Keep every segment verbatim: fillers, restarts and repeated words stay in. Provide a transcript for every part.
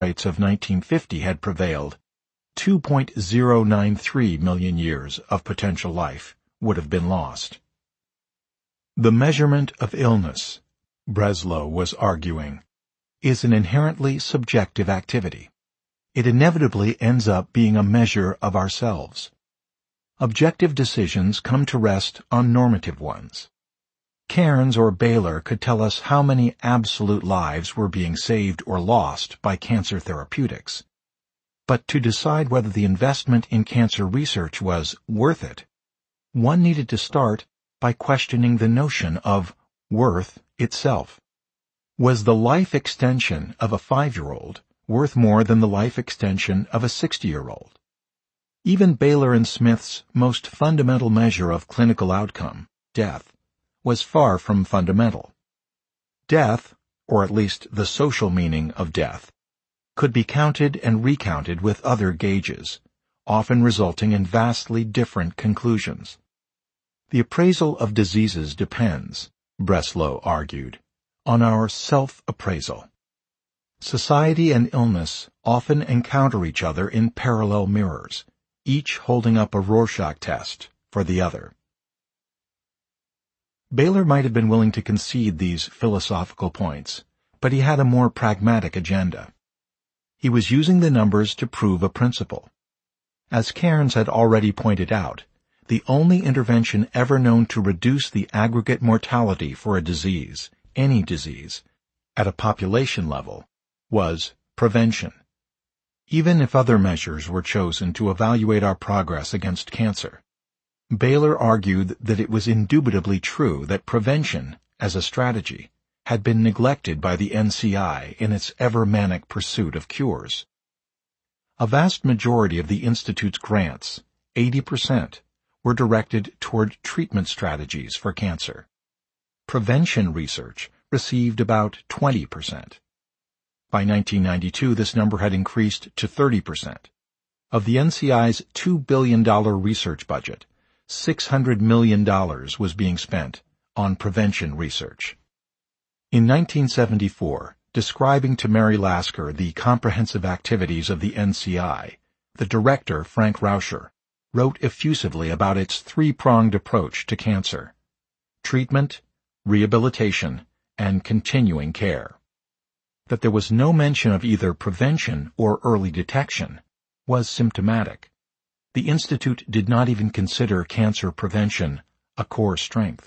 rates of nineteen fifty had prevailed, two point zero nine three million years of potential life would have been lost. The measurement of illness, Breslow was arguing, is an inherently subjective activity. It inevitably ends up being a measure of ourselves. Objective decisions come to rest on normative ones. Cairns or Baylor could tell us how many absolute lives were being saved or lost by cancer therapeutics. But to decide whether the investment in cancer research was worth it, one needed to start by questioning the notion of worth itself. Was the life extension of a five-year-old worth more than the life extension of a sixty-year-old? Even Baylor and Smith's most fundamental measure of clinical outcome, death, was far from fundamental. Death, or at least the social meaning of death, could be counted and recounted with other gauges, often resulting in vastly different conclusions. The appraisal of diseases depends, Breslow argued, on our self-appraisal. Society and illness often encounter each other in parallel mirrors, each holding up a Rorschach test for the other. Baylor might have been willing to concede these philosophical points, but he had a more pragmatic agenda. He was using the numbers to prove a principle. As Cairns had already pointed out, the only intervention ever known to reduce the aggregate mortality for a disease, any disease, at a population level, was prevention. Even if other measures were chosen to evaluate our progress against cancer, Baylor argued that it was indubitably true that prevention, as a strategy, had been neglected by the N C I in its ever-manic pursuit of cures. A vast majority of the Institute's grants, eighty percent, were directed toward treatment strategies for cancer. Prevention research received about twenty percent. By nineteen ninety-two, this number had increased to thirty percent. Of the N C I's two billion dollars research budget, six hundred million dollars was being spent on prevention research. In nineteen seventy-four, describing to Mary Lasker the comprehensive activities of the N C I, the director, Frank Rauscher, wrote effusively about its three-pronged approach to cancer: treatment, rehabilitation, and continuing care. That there was no mention of either prevention or early detection was symptomatic. The Institute did not even consider cancer prevention a core strength.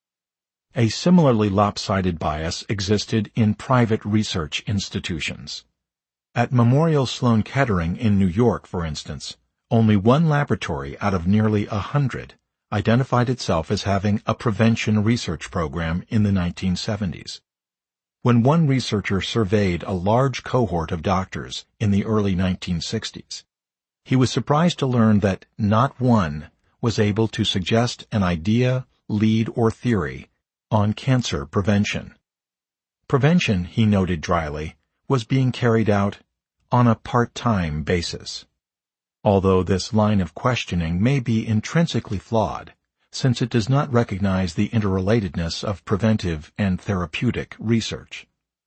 A similarly lopsided bias existed in private research institutions. At Memorial Sloan Kettering in New York, for instance, only one laboratory out of nearly a hundred identified itself as having a prevention research program in the nineteen seventies. When one researcher surveyed a large cohort of doctors in the early nineteen sixties, he was surprised to learn that not one was able to suggest an idea, lead, or theory on cancer prevention. Prevention, he noted dryly, was being carried out on a part-time basis. Although this line of questioning may be intrinsically flawed, since it does not recognize the interrelatedness of preventive and therapeutic research.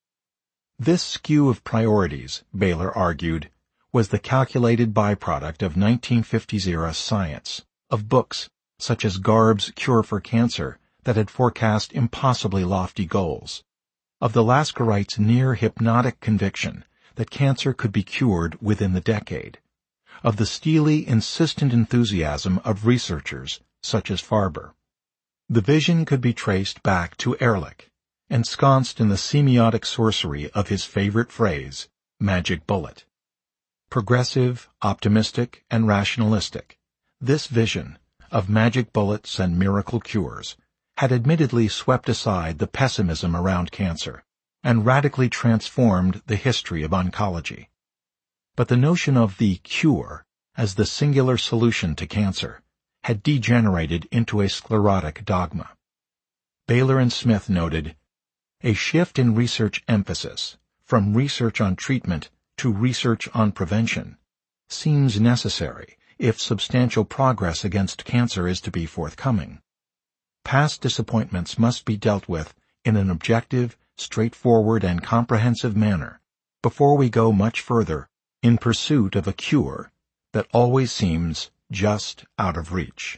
This skew of priorities, Baylor argued, was the calculated byproduct of nineteen fifties-era science, of books such as Garb's Cure for Cancer that had forecast impossibly lofty goals, of the Laskerites' near-hypnotic conviction that cancer could be cured within the decade, of the steely, insistent enthusiasm of researchers such as Farber. The vision could be traced back to Ehrlich, ensconced in the semiotic sorcery of his favorite phrase, magic bullet. Progressive, optimistic, and rationalistic, this vision of magic bullets and miracle cures had admittedly swept aside the pessimism around cancer and radically transformed the history of oncology. But the notion of the cure as the singular solution to cancer had degenerated into a sclerotic dogma. Baylor and Smith noted, a shift in research emphasis from research on treatment to research on prevention seems necessary if substantial progress against cancer is to be forthcoming. Past disappointments must be dealt with in an objective, straightforward, and comprehensive manner before we go much further in pursuit of a cure that always seems just out of reach.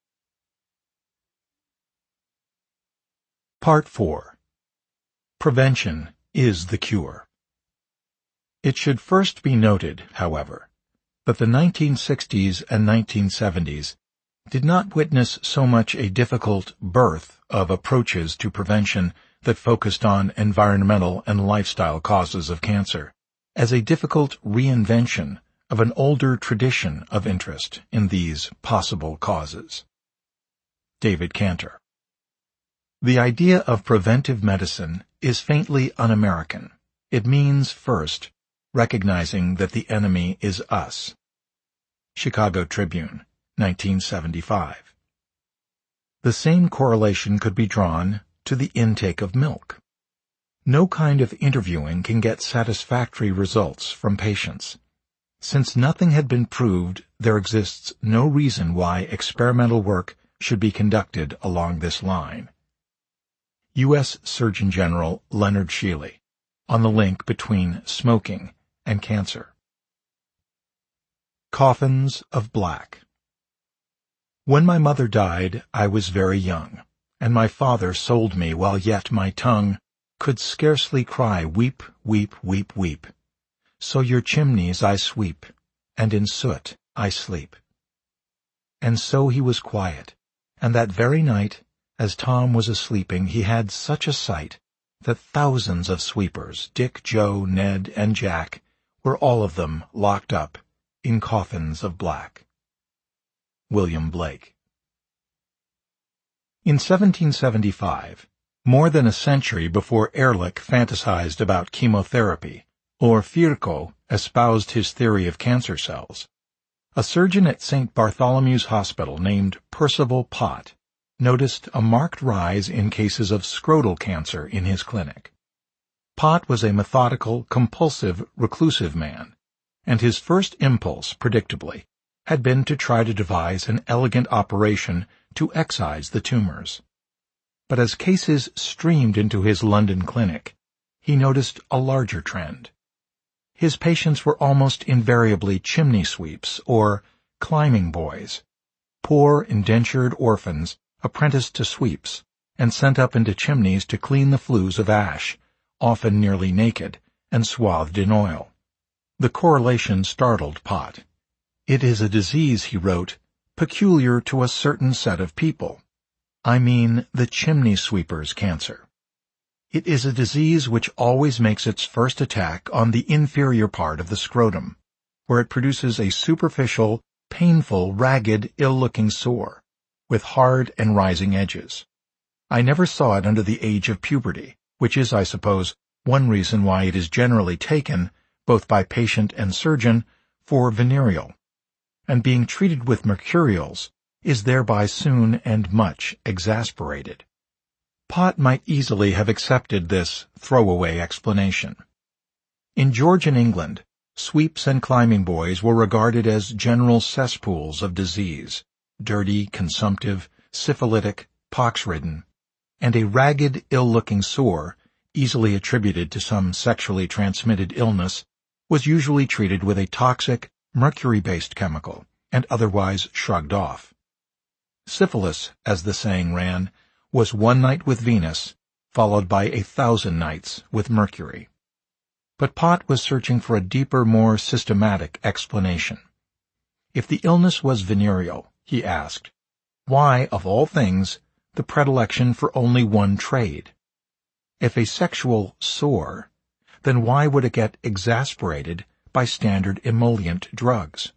Part four. Prevention is the cure. It should first be noted, however, that the nineteen sixties and nineteen seventies did not witness so much a difficult birth of approaches to prevention that focused on environmental and lifestyle causes of cancer, as a difficult reinvention of an older tradition of interest in these possible causes. David Cantor. The idea of preventive medicine is faintly un-American. It means, first, recognizing that the enemy is us. Chicago Tribune, nineteen seventy-five. The same correlation could be drawn to the intake of milk. No kind of interviewing can get satisfactory results from patients. Since nothing had been proved, there exists no reason why experimental work should be conducted along this line. U S Surgeon General Leonard Scheele, on the link between smoking and cancer. Coffins of Black. When my mother died, I was very young, and my father sold me while yet my tongue could scarcely cry, weep, weep, weep, weep. So your chimneys I sweep, and in soot I sleep. And so he was quiet, and that very night, as Tom was a-sleeping, he had such a sight that thousands of sweepers, Dick, Joe, Ned, and Jack, were all of them locked up in coffins of black. William Blake. In seventeen seventy-five, more than a century before Ehrlich fantasized about chemotherapy, or Virchow espoused his theory of cancer cells, a surgeon at Saint Bartholomew's Hospital named Percival Pott noticed a marked rise in cases of scrotal cancer in his clinic. Pott was a methodical, compulsive, reclusive man, and his first impulse, predictably, had been to try to devise an elegant operation to excise the tumors. But as cases streamed into his London clinic, he noticed a larger trend. His patients were almost invariably chimney sweeps or climbing boys, poor indentured orphans apprenticed to sweeps and sent up into chimneys to clean the flues of ash, often nearly naked and swathed in oil. The correlation startled Pott. It is a disease, he wrote, peculiar to a certain set of people. I mean the chimney sweeper's cancer. It is a disease which always makes its first attack on the inferior part of the scrotum, where it produces a superficial, painful, ragged, ill-looking sore, with hard and rising edges. I never saw it under the age of puberty, which is, I suppose, one reason why it is generally taken, both by patient and surgeon, for venereal, and being treated with mercurials is thereby soon and much exasperated. Pott might easily have accepted this throwaway explanation. In Georgian England, sweeps and climbing boys were regarded as general cesspools of disease, dirty, consumptive, syphilitic, pox-ridden, and a ragged, ill-looking sore, easily attributed to some sexually transmitted illness, was usually treated with a toxic, mercury-based chemical, and otherwise shrugged off. Syphilis, as the saying ran, was one night with Venus, followed by a thousand nights with Mercury. But Pott was searching for a deeper, more systematic explanation. If the illness was venereal, he asked, why, of all things, the predilection for only one trade? If a sexual sore, then why would it get exasperated by standard emollient drugs?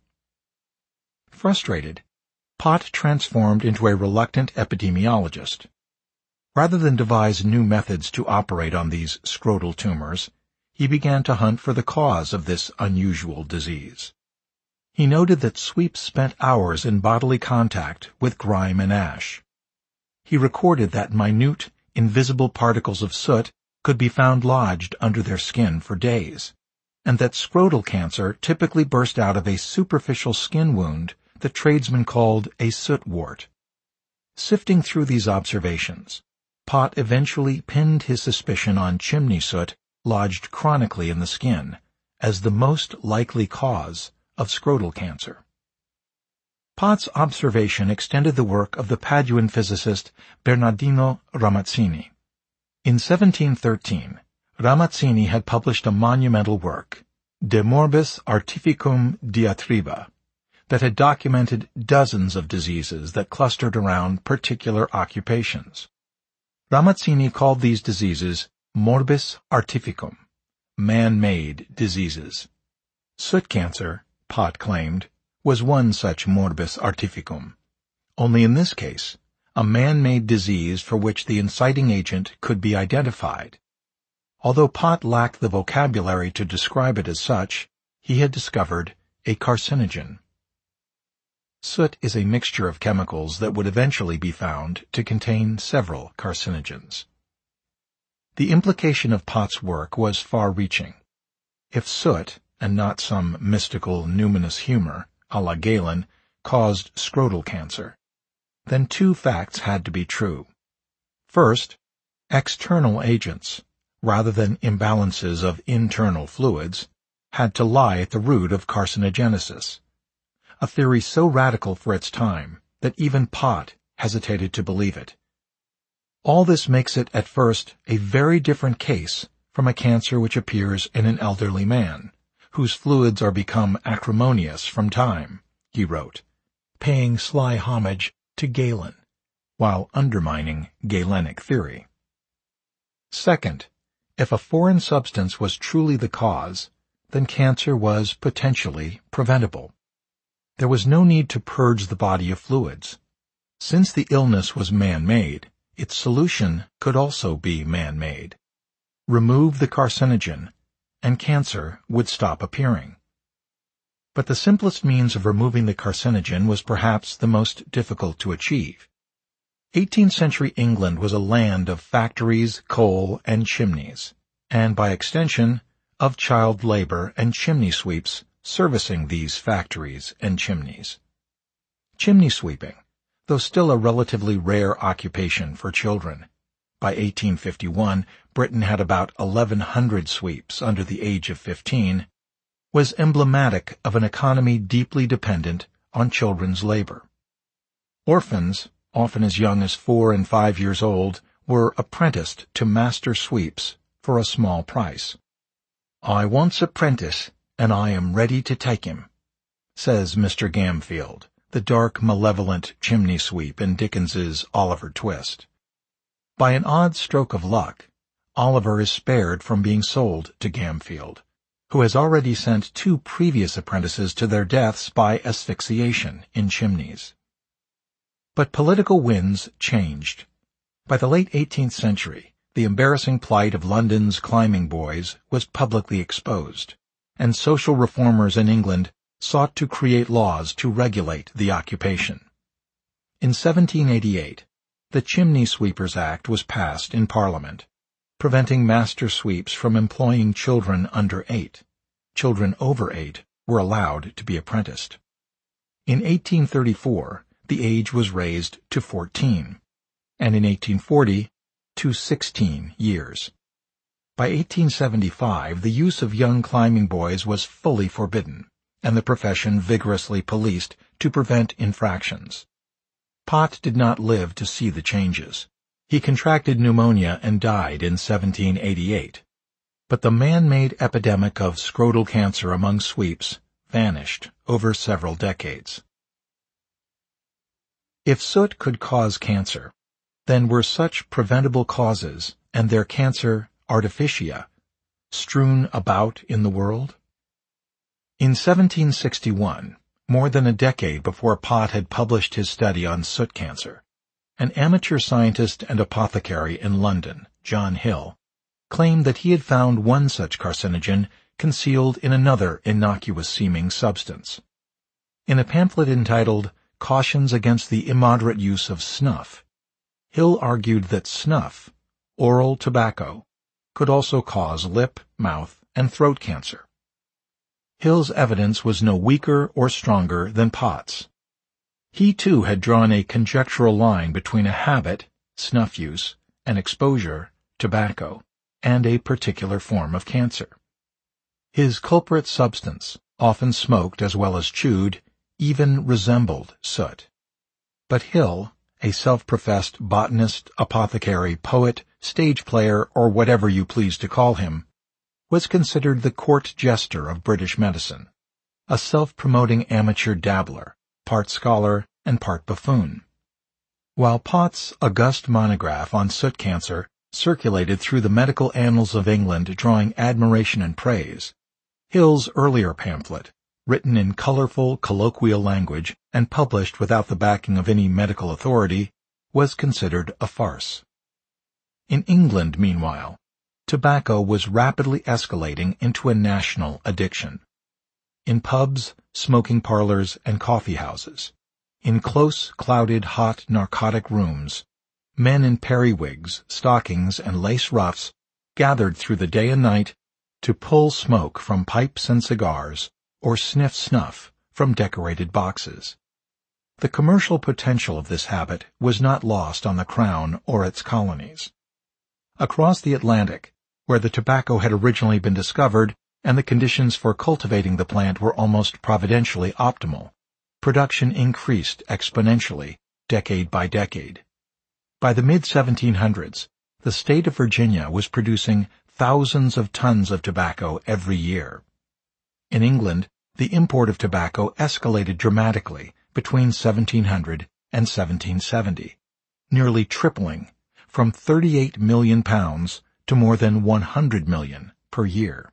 Frustrated, Pott transformed into a reluctant epidemiologist. Rather than devise new methods to operate on these scrotal tumors, he began to hunt for the cause of this unusual disease. He noted that sweeps spent hours in bodily contact with grime and ash. He recorded that minute, invisible particles of soot could be found lodged under their skin for days, and that scrotal cancer typically burst out of a superficial skin wound that tradesmen called a soot wart. Sifting through these observations, Pott eventually pinned his suspicion on chimney soot lodged chronically in the skin, as the most likely cause of scrotal cancer. Pott's observation extended the work of the Paduan physicist Bernardino Ramazzini. In seventeen thirteen, Ramazzini had published a monumental work, De Morbis Artificum Diatriba, that had documented dozens of diseases that clustered around particular occupations. Ramazzini called these diseases morbis artificum, man-made diseases. Soot cancer, Pott claimed, was one such morbis artificum, only in this case, a man-made disease for which the inciting agent could be identified. Although Pott lacked the vocabulary to describe it as such, he had discovered a carcinogen. Soot is a mixture of chemicals that would eventually be found to contain several carcinogens. The implication of Pott's work was far-reaching. If soot, and not some mystical numinous humor, a la Galen, caused scrotal cancer, then two facts had to be true. First, external agents, rather than imbalances of internal fluids, had to lie at the root of carcinogenesis, a theory so radical for its time that even Pott hesitated to believe it. All this makes it, at first, a very different case from a cancer which appears in an elderly man, whose fluids are become acrimonious from time, he wrote, paying sly homage to Galen, while undermining Galenic theory. Second, if a foreign substance was truly the cause, then cancer was potentially preventable. There was no need to purge the body of fluids. Since the illness was man-made, its solution could also be man-made. Remove the carcinogen, and cancer would stop appearing. But the simplest means of removing the carcinogen was perhaps the most difficult to achieve. eighteenth century England was a land of factories, coal, and chimneys, and by extension, of child labor and chimney sweeps servicing these factories and chimneys. Chimney sweeping, though still a relatively rare occupation for children. By eighteen fifty-one, Britain had about eleven hundred sweeps under the age of fifteen, was emblematic of an economy deeply dependent on children's labor. Orphans, often as young as four and five years old, were apprenticed to master sweeps for a small price. "I wants a 'prentice, and I am ready to take him," says Mister Gamfield, the dark, malevolent chimney sweep in Dickens's Oliver Twist. By an odd stroke of luck, Oliver is spared from being sold to Gamfield, who has already sent two previous apprentices to their deaths by asphyxiation in chimneys. But political winds changed. By the late eighteenth century, the embarrassing plight of London's climbing boys was publicly exposed, and social reformers in England sought to create laws to regulate the occupation. In seventeen eighty-eight, the Chimney Sweepers Act was passed in Parliament, preventing master sweeps from employing children under eight. Children over eight were allowed to be apprenticed. In eighteen thirty-four, the age was raised to fourteen, and in eighteen forty, to sixteen years. By eighteen seventy-five, the use of young climbing boys was fully forbidden, and the profession vigorously policed to prevent infractions. Pott did not live to see the changes. He contracted pneumonia and died in seventeen eighty-eight. But the man-made epidemic of scrotal cancer among sweeps vanished over several decades. If soot could cause cancer, then were such preventable causes and their cancer artificia strewn about in the world? In seventeen sixty-one, more than a decade before Pott had published his study on soot cancer, an amateur scientist and apothecary in London, John Hill, claimed that he had found one such carcinogen concealed in another innocuous-seeming substance. In a pamphlet entitled Cautions Against the Immoderate Use of Snuff, Hill argued that snuff, oral tobacco, could also cause lip, mouth, and throat cancer. Hill's evidence was no weaker or stronger than Pott's. He too had drawn a conjectural line between a habit, snuff use, and exposure, tobacco. and a particular form of cancer. His culprit substance, often smoked as well as chewed, even resembled soot. But Hill, a self-professed botanist, apothecary, poet, stage player, or whatever you please to call him, was considered the court jester of British medicine, a self-promoting amateur dabbler, part scholar and part buffoon. While Pott's august monograph on soot cancer circulated through the medical annals of England drawing admiration and praise, Hill's earlier pamphlet, written in colorful, colloquial language and published without the backing of any medical authority, was considered a farce. In England, meanwhile, tobacco was rapidly escalating into a national addiction. In pubs, smoking parlors, and coffee houses, in close, clouded, hot, narcotic rooms, men in periwigs, stockings, and lace ruffs gathered through the day and night to pull smoke from pipes and cigars, or sniff snuff from decorated boxes. The commercial potential of this habit was not lost on the Crown or its colonies. Across the Atlantic, where the tobacco had originally been discovered and the conditions for cultivating the plant were almost providentially optimal, production increased exponentially, decade by decade. By the mid seventeen hundreds, the state of Virginia was producing thousands of tons of tobacco every year. In England, the import of tobacco escalated dramatically between seventeen hundred and seventeen seventy, nearly tripling from thirty-eight million pounds to more than one hundred million per year.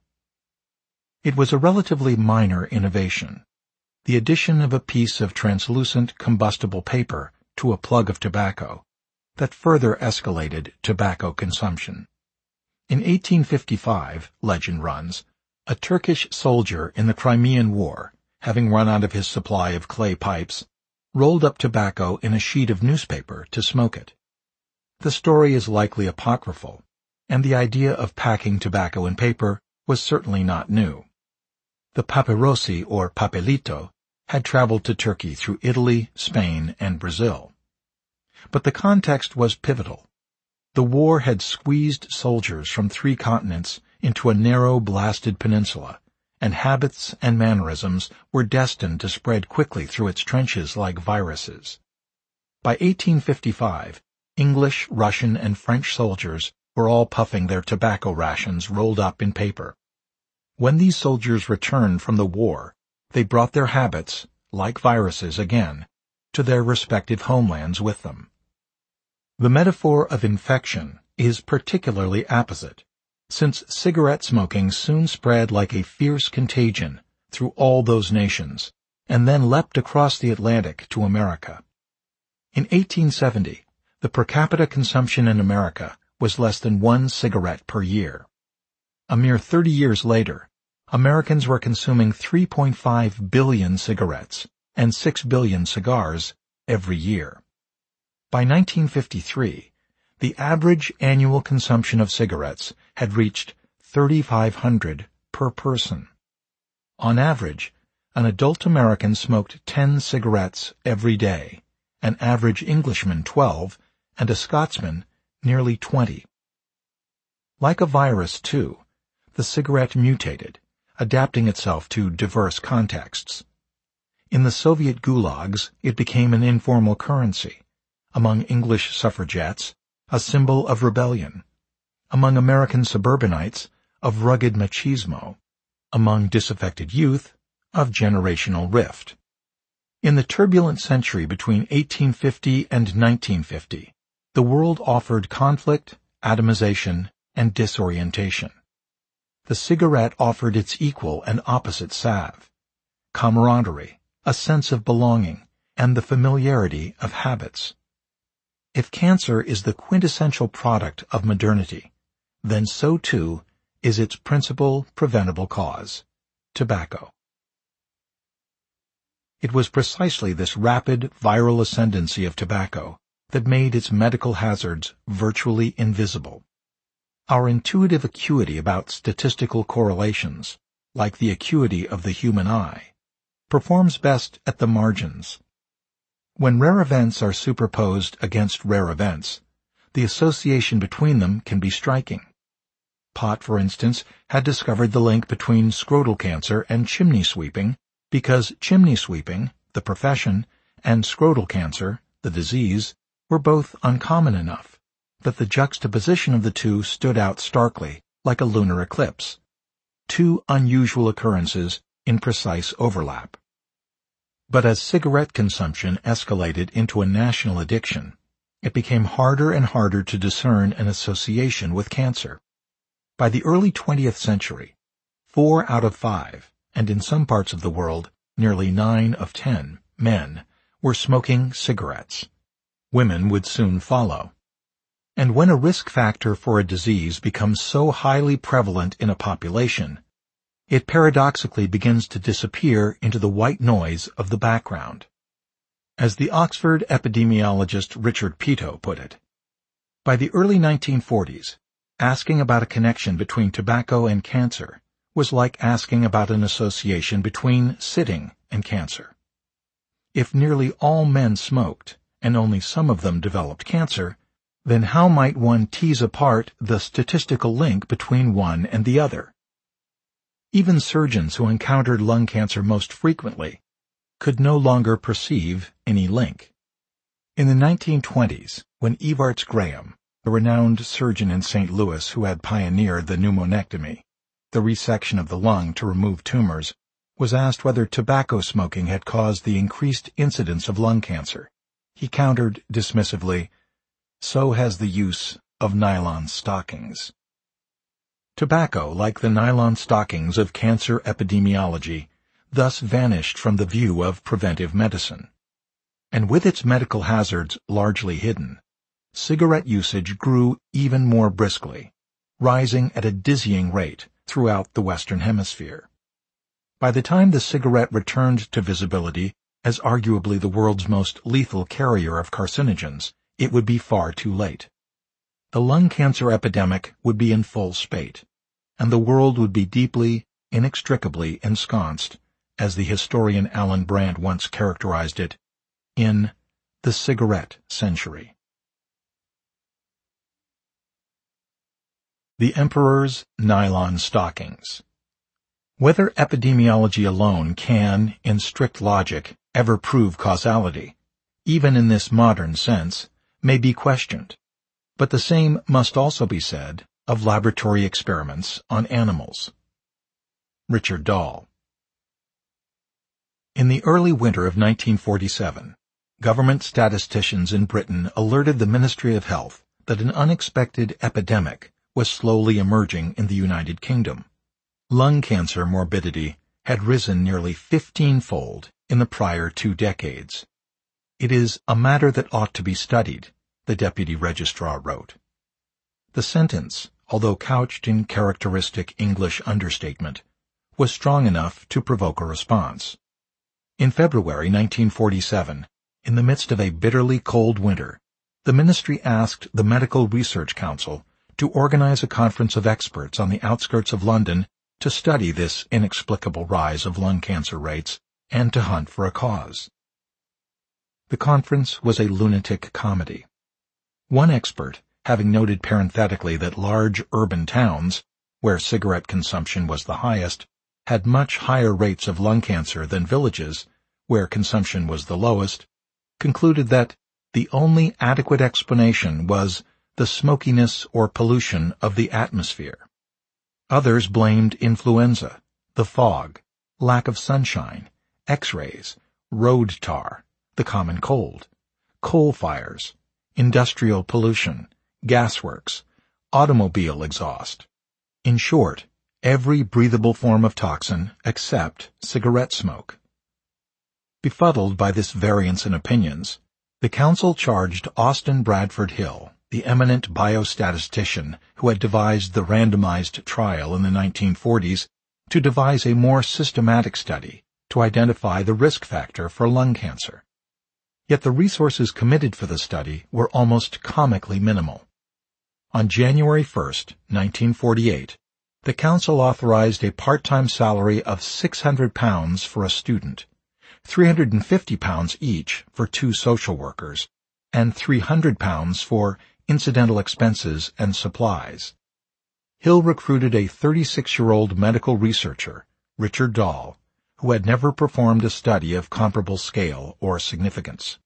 It was a relatively minor innovation, the addition of a piece of translucent combustible paper to a plug of tobacco, that further escalated tobacco consumption. In eighteen fifty-five, legend runs, a Turkish soldier in the Crimean War, having run out of his supply of clay pipes, rolled up tobacco in a sheet of newspaper to smoke it. The story is likely apocryphal, and the idea of packing tobacco in paper was certainly not new. The papyrosi, or papelito, had traveled to Turkey through Italy, Spain, and Brazil. But the context was pivotal. The war had squeezed soldiers from three continents into a narrow, blasted peninsula, and habits and mannerisms were destined to spread quickly through its trenches like viruses. By eighteen fifty-five, English, Russian, and French soldiers were all puffing their tobacco rations rolled up in paper. When these soldiers returned from the war, they brought their habits, like viruses again, to their respective homelands with them. The metaphor of infection is particularly apposite, since cigarette smoking soon spread like a fierce contagion through all those nations, and then leapt across the Atlantic to America. In eighteen seventy, the per capita consumption in America was less than one cigarette per year. A mere thirty years later, Americans were consuming three point five billion cigarettes and six billion cigars every year. By nineteen fifty-three, the average annual consumption of cigarettes had reached thirty-five hundred per person. On average, an adult American smoked ten cigarettes every day, an average Englishman twelve, and a Scotsman nearly twenty. Like a virus, too, the cigarette mutated, adapting itself to diverse contexts. In the Soviet gulags, it became an informal currency. Among English suffragettes, a symbol of rebellion. Among American suburbanites, of rugged machismo. Among disaffected youth, of generational rift. In the turbulent century between eighteen fifty and nineteen fifty, the world offered conflict, atomization, and disorientation. The cigarette offered its equal and opposite salve: camaraderie, a sense of belonging, and the familiarity of habits. If cancer is the quintessential product of modernity, then so too is its principal preventable cause: tobacco. It was precisely this rapid, viral ascendancy of tobacco that made its medical hazards virtually invisible. Our intuitive acuity about statistical correlations, like the acuity of the human eye, performs best at the margins. When rare events are superposed against rare events, the association between them can be striking. Pott, for instance, had discovered the link between scrotal cancer and chimney sweeping because chimney sweeping, the profession, and scrotal cancer, the disease, were both uncommon enough that the juxtaposition of the two stood out starkly, like a lunar eclipse. Two unusual occurrences in precise overlap. But as cigarette consumption escalated into a national addiction, it became harder and harder to discern an association with cancer. By the early twentieth century, four out of five, and in some parts of the world, nearly nine of ten, men were smoking cigarettes. Women would soon follow. And when a risk factor for a disease becomes so highly prevalent in a population, it paradoxically begins to disappear into the white noise of the background. As the Oxford epidemiologist Richard Peto put it, by the early nineteen forties, asking about a connection between tobacco and cancer was like asking about an association between sitting and cancer. If nearly all men smoked, and only some of them developed cancer, then how might one tease apart the statistical link between one and the other? Even surgeons who encountered lung cancer most frequently could no longer perceive any link. In the nineteen twenties, when Evarts Graham, a renowned surgeon in Saint Louis who had pioneered the pneumonectomy, the resection of the lung to remove tumors, was asked whether tobacco smoking had caused the increased incidence of lung cancer, he countered dismissively, "So has the use of nylon stockings." Tobacco, like the nylon stockings of cancer epidemiology, thus vanished from the view of preventive medicine. And with its medical hazards largely hidden, cigarette usage grew even more briskly, rising at a dizzying rate throughout the Western Hemisphere. By the time the cigarette returned to visibility as arguably the world's most lethal carrier of carcinogens, it would be far too late. The lung cancer epidemic would be in full spate, and the world would be deeply, inextricably ensconced, as the historian Alan Brandt once characterized it, in the cigarette century. The Emperor's Nylon Stockings. Whether epidemiology alone can, in strict logic, ever prove causality, even in this modern sense, may be questioned, but the same must also be said of laboratory experiments on animals. Richard Dahl. In the early winter of nineteen forty-seven, government statisticians in Britain alerted the Ministry of Health that an unexpected epidemic was slowly emerging in the United Kingdom. Lung cancer morbidity had risen nearly fifteen-fold in the prior two decades. It is a matter that ought to be studied, the deputy registrar wrote. The sentence, although couched in characteristic English understatement, was strong enough to provoke a response. In February nineteen forty-seven, in the midst of a bitterly cold winter, the ministry asked the Medical Research Council to organize a conference of experts on the outskirts of London to study this inexplicable rise of lung cancer rates and to hunt for a cause. The conference was a lunatic comedy. One expert, having noted parenthetically that large urban towns, where cigarette consumption was the highest, had much higher rates of lung cancer than villages, where consumption was the lowest, concluded that the only adequate explanation was the smokiness or pollution of the atmosphere. Others blamed influenza, the fog, lack of sunshine, X-rays, road tar, the common cold, coal fires, industrial pollution, gasworks, automobile exhaust. In short, every breathable form of toxin except cigarette smoke. Befuddled by this variance in opinions, the council charged Austin Bradford Hill, the eminent biostatistician who had devised the randomized trial in the nineteen forties, to devise a more systematic study to identify the risk factor for lung cancer. Yet the resources committed for the study were almost comically minimal. On January first, nineteen forty-eight, the council authorized a part-time salary of six hundred pounds for a student, three hundred fifty pounds each for two social workers, and three hundred pounds for incidental expenses and supplies. Hill recruited a thirty-six-year-old medical researcher, Richard Dahl, who had never performed a study of comparable scale or significance.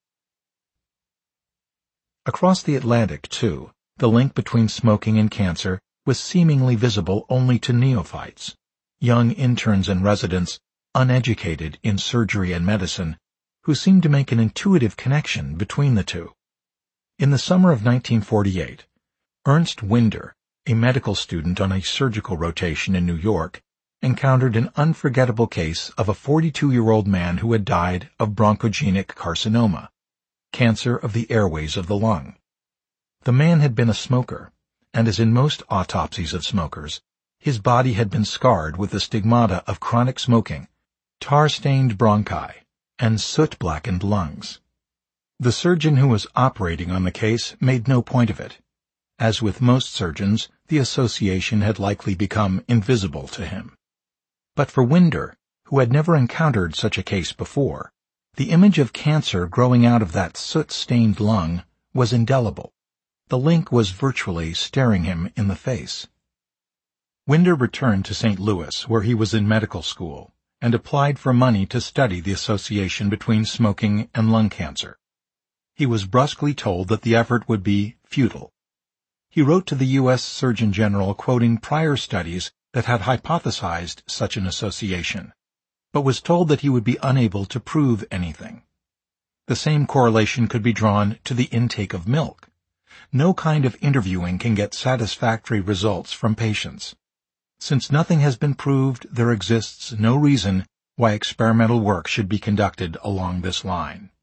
Across the Atlantic, too, the link between smoking and cancer was seemingly visible only to neophytes, young interns and residents, uneducated in surgery and medicine, who seemed to make an intuitive connection between the two. In the summer of nineteen forty-eight, Ernst Winder, a medical student on a surgical rotation in New York, encountered an unforgettable case of a forty-two-year-old man who had died of bronchogenic carcinoma, cancer of the airways of the lung. The man had been a smoker, and as in most autopsies of smokers, his body had been scarred with the stigmata of chronic smoking, tar-stained bronchi, and soot-blackened lungs. The surgeon who was operating on the case made no point of it. As with most surgeons, the association had likely become invisible to him. But for Winder, who had never encountered such a case before, the image of cancer growing out of that soot-stained lung was indelible. The link was virtually staring him in the face. Winder returned to Saint Louis, where he was in medical school, and applied for money to study the association between smoking and lung cancer. He was brusquely told that the effort would be futile. He wrote to the U S Surgeon General quoting prior studies that had hypothesized such an association, but was told that he would be unable to prove anything. The same correlation could be drawn to the intake of milk. No kind of interviewing can get satisfactory results from patients. Since nothing has been proved, there exists no reason why experimental work should be conducted along this line.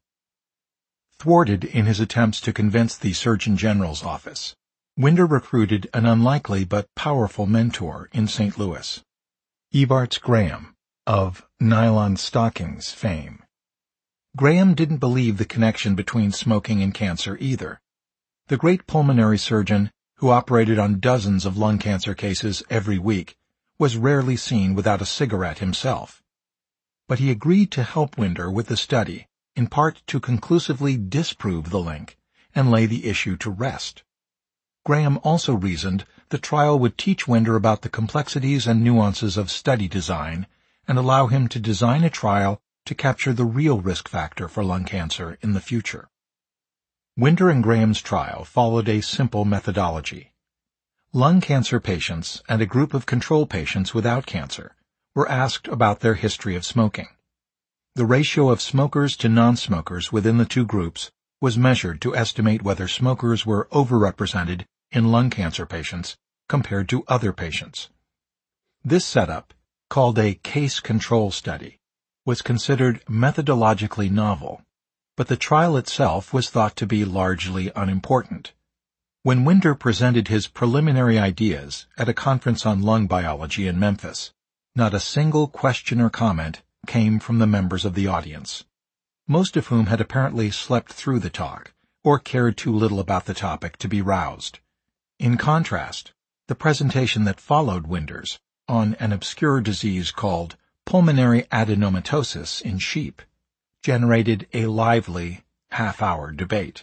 Thwarted in his attempts to convince the Surgeon General's office, Winder recruited an unlikely but powerful mentor in Saint Louis, Evarts Graham, of nylon stockings fame. Graham didn't believe the connection between smoking and cancer either. The great pulmonary surgeon, who operated on dozens of lung cancer cases every week, was rarely seen without a cigarette himself. But he agreed to help Winder with the study, in part to conclusively disprove the link and lay the issue to rest. Graham also reasoned the trial would teach Winder about the complexities and nuances of study design and allow him to design a trial to capture the real risk factor for lung cancer in the future. Winder and Graham's trial followed a simple methodology. Lung cancer patients and a group of control patients without cancer were asked about their history of smoking. The ratio of smokers to non-smokers within the two groups was measured to estimate whether smokers were overrepresented in lung cancer patients compared to other patients. This setup, called a case control study, was considered methodologically novel, but the trial itself was thought to be largely unimportant. When Winder presented his preliminary ideas at a conference on lung biology in Memphis, not a single question or comment came from the members of the audience, most of whom had apparently slept through the talk or cared too little about the topic to be roused. In contrast, the presentation that followed Winder's on an obscure disease called pulmonary adenomatosis in sheep generated a lively half-hour debate.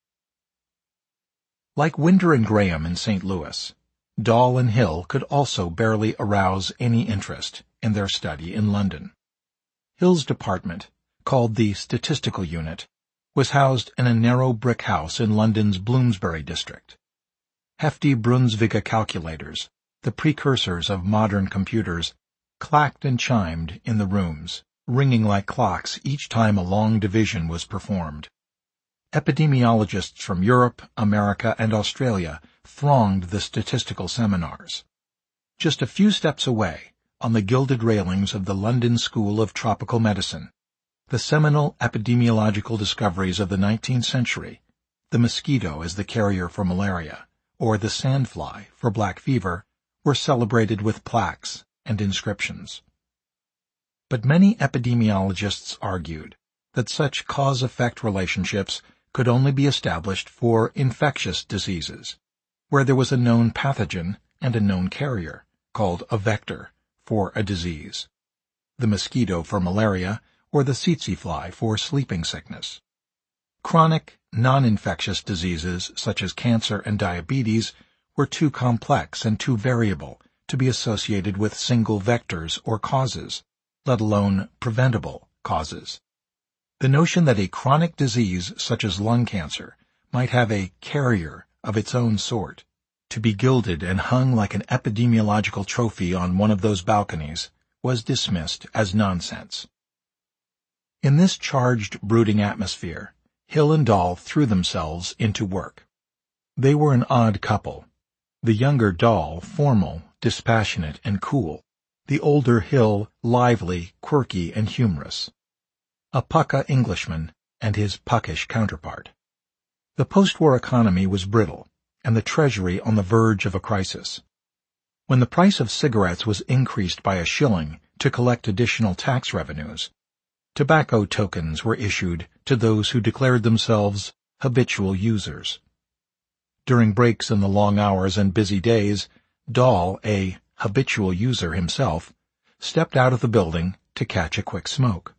Like Winder and Graham in Saint Louis, Dahl and Hill could also barely arouse any interest in their study in London. Hill's department, called the Statistical Unit, was housed in a narrow brick house in London's Bloomsbury district. Hefty Brunsviga calculators, the precursors of modern computers, clacked and chimed in the rooms, ringing like clocks each time a long division was performed. Epidemiologists from Europe, America, and Australia thronged the statistical seminars. Just a few steps away, on the gilded railings of the London School of Tropical Medicine, the seminal epidemiological discoveries of the nineteenth century, the mosquito as the carrier for malaria, or the sandfly for black fever, were celebrated with plaques and inscriptions. But many epidemiologists argued that such cause-effect relationships could only be established for infectious diseases, where there was a known pathogen and a known carrier, called a vector, for a disease, the mosquito for malaria or the tsetse fly for sleeping sickness. Chronic, non-infectious diseases such as cancer and diabetes were too complex and too variable to be associated with single vectors or causes, let alone preventable causes. The notion that a chronic disease such as lung cancer might have a carrier of its own sort, to be gilded and hung like an epidemiological trophy on one of those balconies, was dismissed as nonsense. In this charged, brooding atmosphere, Hill and Dahl threw themselves into work. They were an odd couple. The younger Dahl, formal, dispassionate, and cool. The older Hill, lively, quirky, and humorous. A pukka Englishman and his puckish counterpart. The post-war economy was brittle, and the Treasury on the verge of a crisis. When the price of cigarettes was increased by a shilling to collect additional tax revenues, tobacco tokens were issued to those who declared themselves habitual users. During breaks in the long hours and busy days, Dahl, a habitual user himself, stepped out of the building to catch a quick smoke.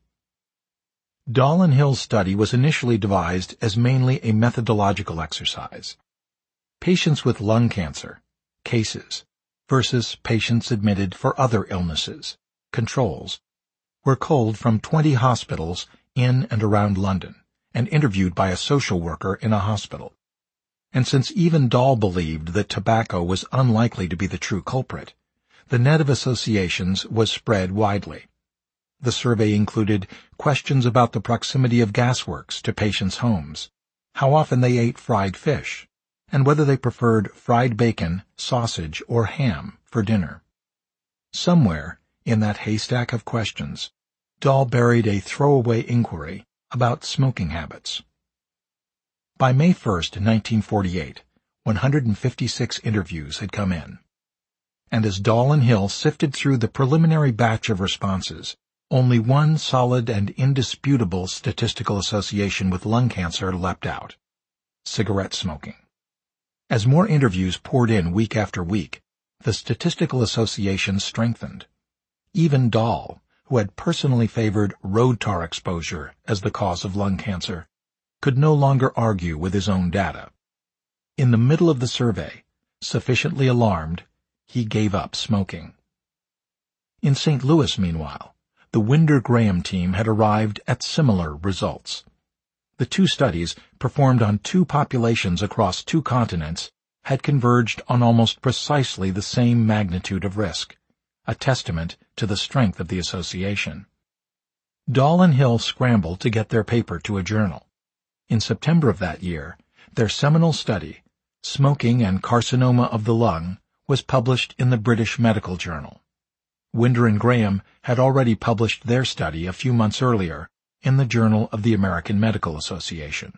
Dahl and Hill's study was initially devised as mainly a methodological exercise. Patients with lung cancer, cases, versus patients admitted for other illnesses, controls, were culled from twenty hospitals in and around London and interviewed by a social worker in a hospital. And since even Dahl believed that tobacco was unlikely to be the true culprit, the net of associations was spread widely. The survey included questions about the proximity of gasworks to patients' homes, how often they ate fried fish, and whether they preferred fried bacon, sausage, or ham for dinner. Somewhere, in that haystack of questions, Dahl buried a throwaway inquiry about smoking habits. By May first, nineteen forty-eight, one hundred fifty-six interviews had come in. And as Dahl and Hill sifted through the preliminary batch of responses, only one solid and indisputable statistical association with lung cancer leapt out: cigarette smoking. As more interviews poured in week after week, the statistical association strengthened. Even Dahl, who had personally favored road tar exposure as the cause of lung cancer, could no longer argue with his own data. In the middle of the survey, sufficiently alarmed, he gave up smoking. In Saint Louis, meanwhile, the Winder-Graham team had arrived at similar results. The two studies, performed on two populations across two continents, had converged on almost precisely the same magnitude of risk, a testament to the strength of the association. Dahl and Hill scrambled to get their paper to a journal. In September of that year, their seminal study, Smoking and Carcinoma of the Lung, was published in the British Medical Journal. Winder and Graham had already published their study a few months earlier in the Journal of the American Medical Association.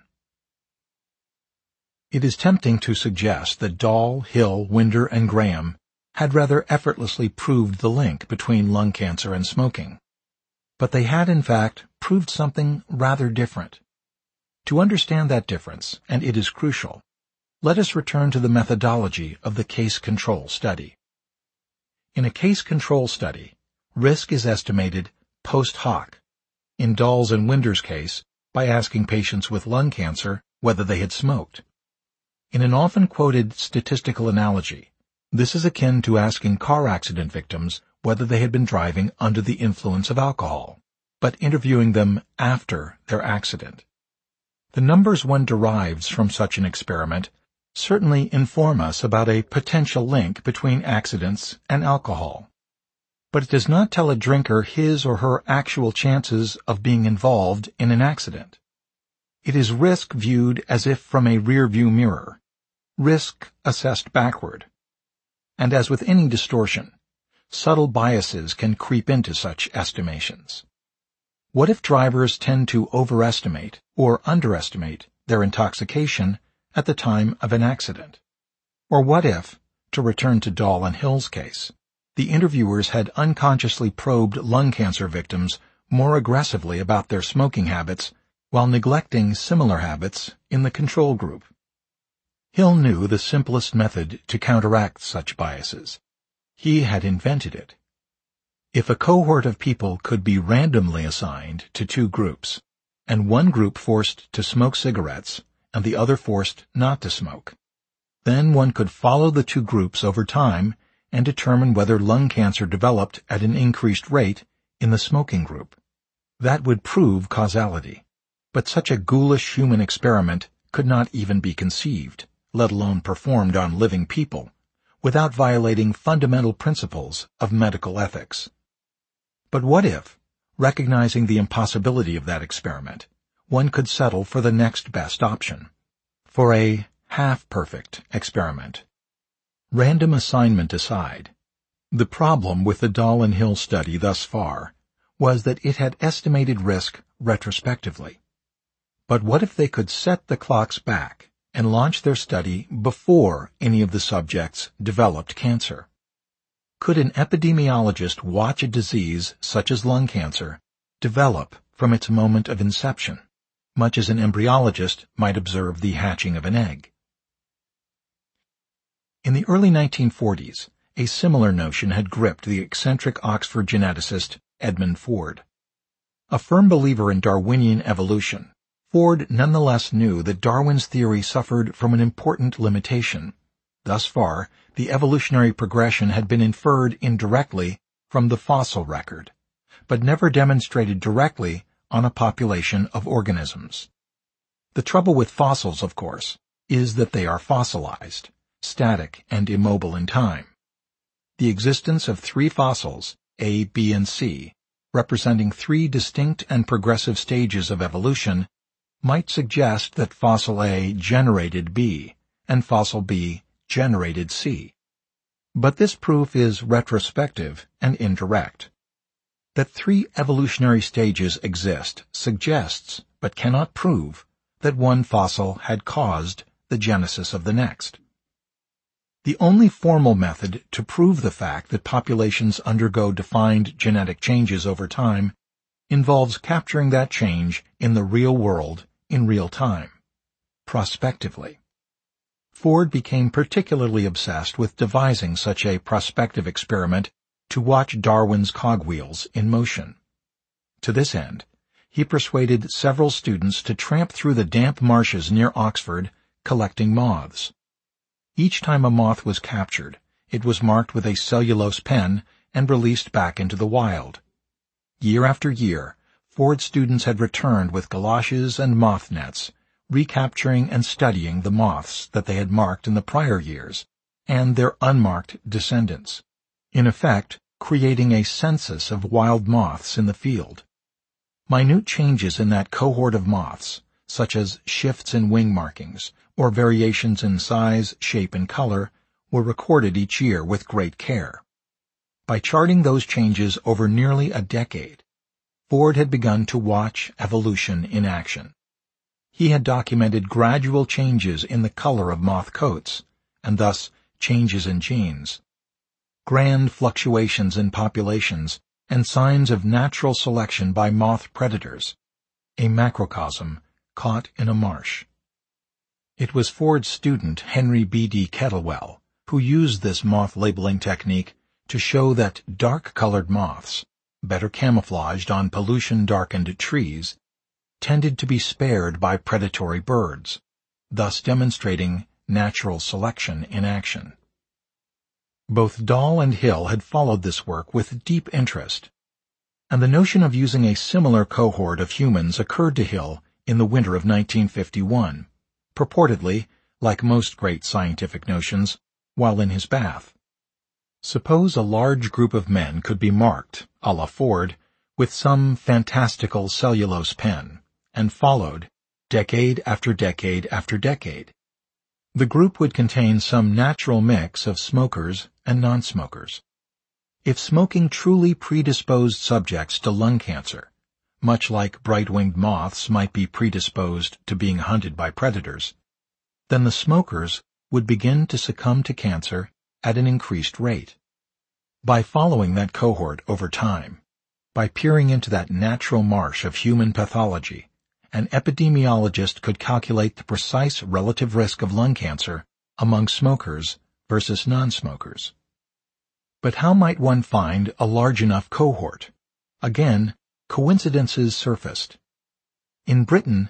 It is tempting to suggest that Dahl, Hill, Winder, and Graham had rather effortlessly proved the link between lung cancer and smoking. But they had, in fact, proved something rather different. To understand that difference, and it is crucial, let us return to the methodology of the case control study. In a case control study, risk is estimated post hoc. In Dahl's and Winder's case, by asking patients with lung cancer whether they had smoked. In an often quoted statistical analogy, this is akin to asking car accident victims whether they had been driving under the influence of alcohol, but interviewing them after their accident. The numbers one derives from such an experiment certainly inform us about a potential link between accidents and alcohol. But it does not tell a drinker his or her actual chances of being involved in an accident. It is risk viewed as if from a rear-view mirror, risk assessed backward. And as with any distortion, subtle biases can creep into such estimations. What if drivers tend to overestimate or underestimate their intoxication at the time of an accident? Or what if, to return to Dahl and Hill's case, the interviewers had unconsciously probed lung cancer victims more aggressively about their smoking habits while neglecting similar habits in the control group? Hill knew the simplest method to counteract such biases. He had invented it. If a cohort of people could be randomly assigned to two groups, and one group forced to smoke cigarettes and the other forced not to smoke, Then one could follow the two groups over time and determine whether lung cancer developed at an increased rate in the smoking group. That would prove causality. But such a ghoulish human experiment could not even be conceived, let alone performed on living people, without violating fundamental principles of medical ethics. But what if, recognizing the impossibility of that experiment, one could settle for the next best option, for a half-perfect experiment? Random assignment aside, the problem with the Dahl and Hill study thus far was that it had estimated risk retrospectively. But what if they could set the clocks back and launch their study before any of the subjects developed cancer? Could an epidemiologist watch a disease such as lung cancer develop from its moment of inception, much as an embryologist might observe the hatching of an egg? In the early nineteen forties, a similar notion had gripped the eccentric Oxford geneticist Edmund Ford. A firm believer in Darwinian evolution, Ford nonetheless knew that Darwin's theory suffered from an important limitation. Thus far, the evolutionary progression had been inferred indirectly from the fossil record, but never demonstrated directly on a population of organisms. The trouble with fossils, of course, is that they are fossilized, static and immobile in time. The existence of three fossils, A, B, and C, representing three distinct and progressive stages of evolution, might suggest that fossil A generated B, and fossil B generated C. But this proof is retrospective and indirect. That three evolutionary stages exist suggests, but cannot prove, that one fossil had caused the genesis of the next. The only formal method to prove the fact that populations undergo defined genetic changes over time involves capturing that change in the real world in real time, prospectively. Ford became particularly obsessed with devising such a prospective experiment to watch Darwin's cogwheels in motion. To this end, he persuaded several students to tramp through the damp marshes near Oxford collecting moths. Each time a moth was captured, it was marked with a cellulose pen and released back into the wild. Year after year, Ford students had returned with galoshes and moth nets, recapturing and studying the moths that they had marked in the prior years and their unmarked descendants, in effect creating a census of wild moths in the field. Minute changes in that cohort of moths, such as shifts in wing markings or variations in size, shape, and color, were recorded each year with great care. By charting those changes over nearly a decade, Ford had begun to watch evolution in action. He had documented gradual changes in the color of moth coats, and thus changes in genes, grand fluctuations in populations, and signs of natural selection by moth predators, a macrocosm caught in a marsh. It was Ford's student Henry B D Kettlewell who used this moth labeling technique to show that dark-colored moths, better camouflaged on pollution-darkened trees, tended to be spared by predatory birds, thus demonstrating natural selection in action. Both Dahl and Hill had followed this work with deep interest, and the notion of using a similar cohort of humans occurred to Hill in the winter of nineteen fifty-one, purportedly, like most great scientific notions, while in his bath. Suppose a large group of men could be marked, a la Ford, with some fantastical cellulose pen, and followed, decade after decade after decade. The group would contain some natural mix of smokers and non-smokers. If smoking truly predisposed subjects to lung cancer, much like bright-winged moths might be predisposed to being hunted by predators, then the smokers would begin to succumb to cancer at an increased rate. By following that cohort over time, by peering into that natural marsh of human pathology, an epidemiologist could calculate the precise relative risk of lung cancer among smokers versus non-smokers. But how might one find a large enough cohort? Again, coincidences surfaced. In Britain,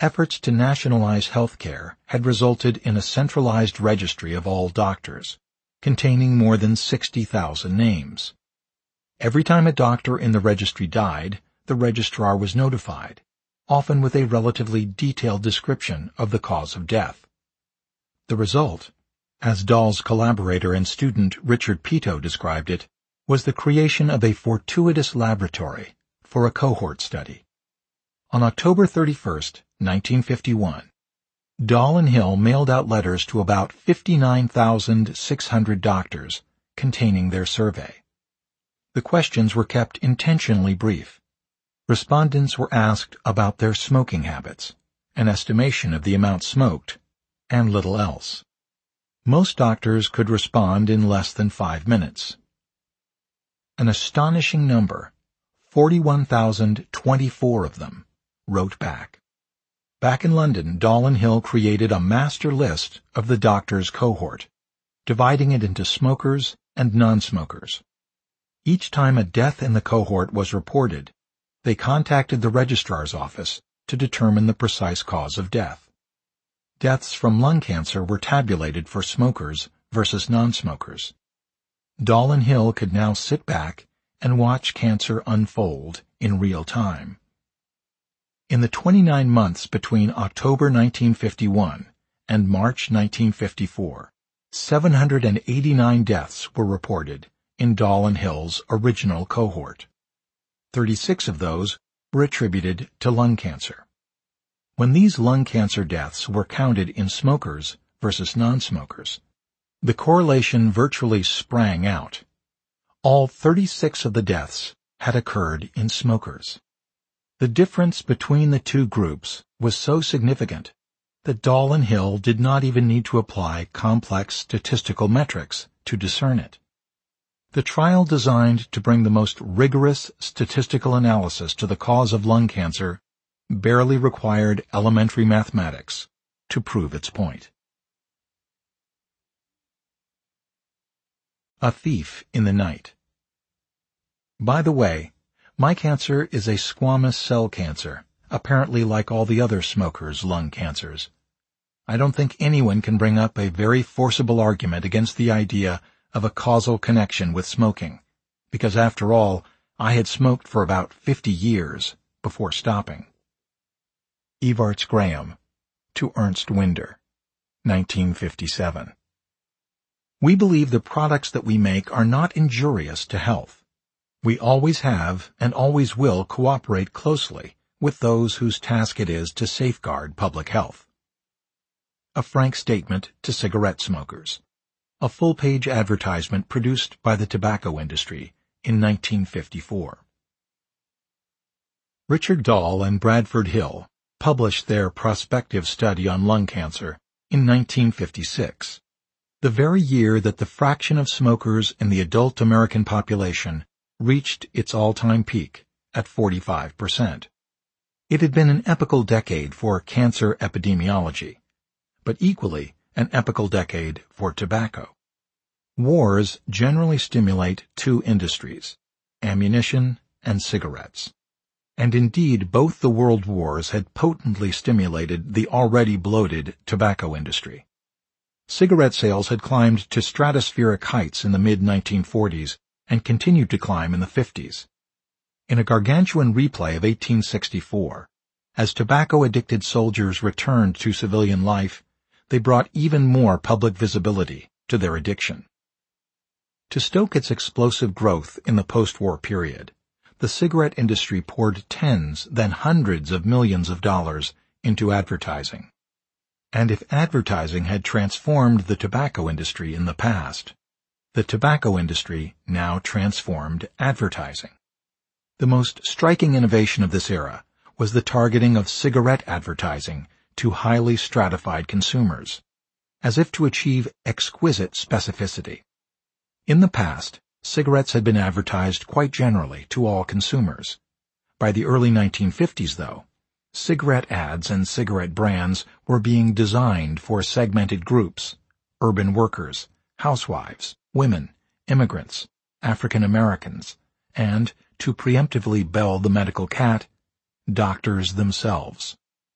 efforts to nationalize health care had resulted in a centralized registry of all doctors, containing more than sixty thousand names. Every time a doctor in the registry died, the registrar was notified, often with a relatively detailed description of the cause of death. The result, as Dahl's collaborator and student Richard Peto described it, was the creation of a fortuitous laboratory for a cohort study. On October thirty-first, nineteen fifty-one, Dahl and Hill mailed out letters to about fifty-nine thousand six hundred doctors containing their survey. The questions were kept intentionally brief. Respondents were asked about their smoking habits, an estimation of the amount smoked, and little else. Most doctors could respond in less than five minutes. An astonishing number, forty-one thousand twenty-four of them, wrote back. Back in London, Dahl and Hill created a master list of the doctors' cohort, dividing it into smokers and non-smokers. Each time a death in the cohort was reported, they contacted the registrar's office to determine the precise cause of death. Deaths from lung cancer were tabulated for smokers versus non-smokers. Dahl and Hill could now sit back and watch cancer unfold in real time. In the twenty-nine months between October nineteen fifty-one and March nineteen fifty-four, seven hundred eighty-nine deaths were reported in Dahl and Hill's original cohort. thirty-six of those were attributed to lung cancer. When these lung cancer deaths were counted in smokers versus non-smokers, the correlation virtually sprang out. All thirty-six of the deaths had occurred in smokers. The difference between the two groups was so significant that Dahl and Hill did not even need to apply complex statistical metrics to discern it. The trial designed to bring the most rigorous statistical analysis to the cause of lung cancer barely required elementary mathematics to prove its point. A thief in the night. By the way, my cancer is a squamous cell cancer, apparently like all the other smokers' lung cancers. I don't think anyone can bring up a very forcible argument against the idea of a causal connection with smoking, because after all, I had smoked for about fifty years before stopping. Evarts Graham, to Ernst Winder, nineteen fifty-seven. We believe the products that we make are not injurious to health. We always have and always will cooperate closely with those whose task it is to safeguard public health. A frank statement to cigarette smokers. A full-page advertisement produced by the tobacco industry in nineteen fifty-four. Richard Dahl and Bradford Hill published their prospective study on lung cancer in nineteen fifty-six, the very year that the fraction of smokers in the adult American population reached its all-time peak at forty-five percent. It had been an epical decade for cancer epidemiology, but equally an epical decade for tobacco. Wars generally stimulate two industries, ammunition and cigarettes. And indeed both the world wars had potently stimulated the already bloated tobacco industry. Cigarette sales had climbed to stratospheric heights in the mid nineteen forties and continued to climb in the fifties. In a gargantuan replay of eighteen sixty-four, as tobacco-addicted soldiers returned to civilian life, they brought even more public visibility to their addiction. To stoke its explosive growth in the post-war period, the cigarette industry poured tens, then hundreds of millions of dollars into advertising. And if advertising had transformed the tobacco industry in the past, the tobacco industry now transformed advertising. The most striking innovation of this era was the targeting of cigarette advertising to highly stratified consumers, as if to achieve exquisite specificity. In the past, cigarettes had been advertised quite generally to all consumers. By the early nineteen fifties, though, cigarette ads and cigarette brands were being designed for segmented groups: urban workers, housewives, women, immigrants, African Americans, and, to preemptively bell the medical cat, doctors themselves.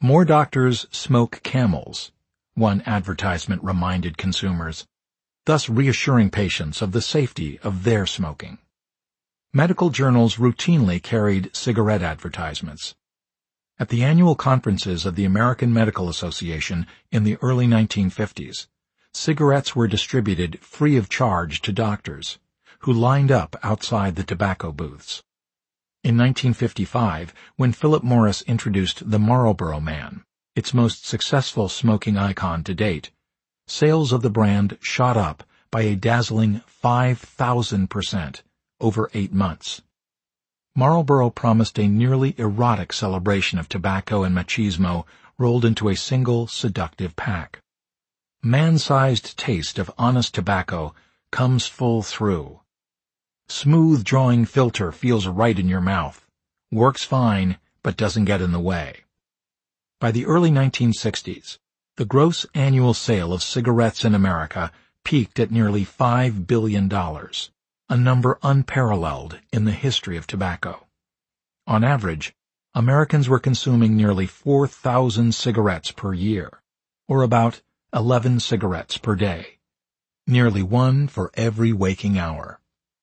More doctors smoke Camels, one advertisement reminded consumers, thus reassuring patients of the safety of their smoking. Medical journals routinely carried cigarette advertisements. At the annual conferences of the American Medical Association in the early nineteen fifties, cigarettes were distributed free of charge to doctors, who lined up outside the tobacco booths. In nineteen fifty-five, when Philip Morris introduced the Marlboro Man, its most successful smoking icon to date, sales of the brand shot up by a dazzling five thousand percent over eight months. Marlboro promised a nearly erotic celebration of tobacco and machismo rolled into a single seductive pack. Man-sized taste of honest tobacco comes full through. Smooth drawing filter feels right in your mouth, works fine, but doesn't get in the way. By the early nineteen sixties, the gross annual sale of cigarettes in America peaked at nearly five billion dollars, a number unparalleled in the history of tobacco. On average, Americans were consuming nearly four thousand cigarettes per year, or about eleven cigarettes per day, nearly one for every waking hour.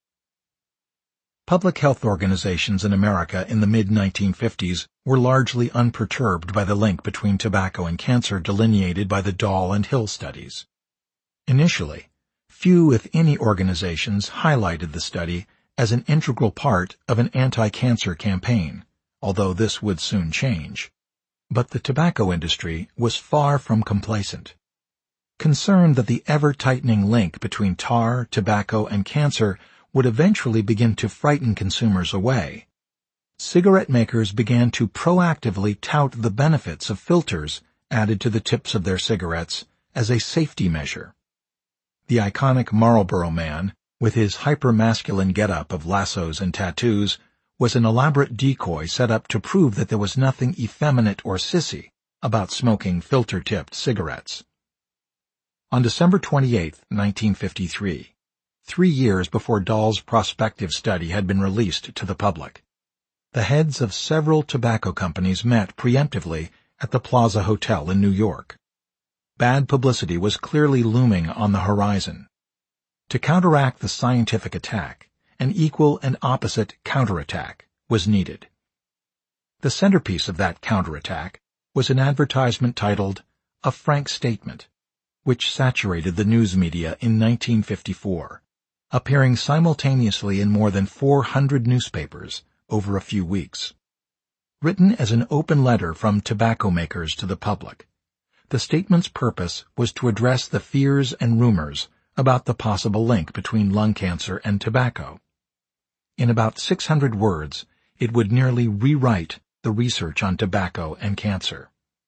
Public health organizations in America in the mid nineteen fifties were largely unperturbed by the link between tobacco and cancer delineated by the Dahl and Hill studies. Initially, few, if any, organizations highlighted the study as an integral part of an anti-cancer campaign, although this would soon change. But the tobacco industry was far from complacent. Concerned that the ever-tightening link between tar, tobacco, and cancer would eventually begin to frighten consumers away, cigarette makers began to proactively tout the benefits of filters added to the tips of their cigarettes as a safety measure. The iconic Marlboro Man, with his hyper-masculine getup of lassos and tattoos, was an elaborate decoy set up to prove that there was nothing effeminate or sissy about smoking filter-tipped cigarettes. On December twenty-eighth, nineteen fifty-three, three years before Dahl's prospective study had been released to the public, the heads of several tobacco companies met preemptively at the Plaza Hotel in New York. Bad publicity was clearly looming on the horizon. To counteract the scientific attack, an equal and opposite counterattack was needed. The centerpiece of that counterattack was an advertisement titled A Frank Statement, which saturated the news media in nineteen fifty-four, appearing simultaneously in more than four hundred newspapers over a few weeks. Written as an open letter from tobacco makers to the public, the statement's purpose was to address the fears and rumors about the possible link between lung cancer and tobacco. In about six hundred words, it would nearly rewrite the research on tobacco and cancer.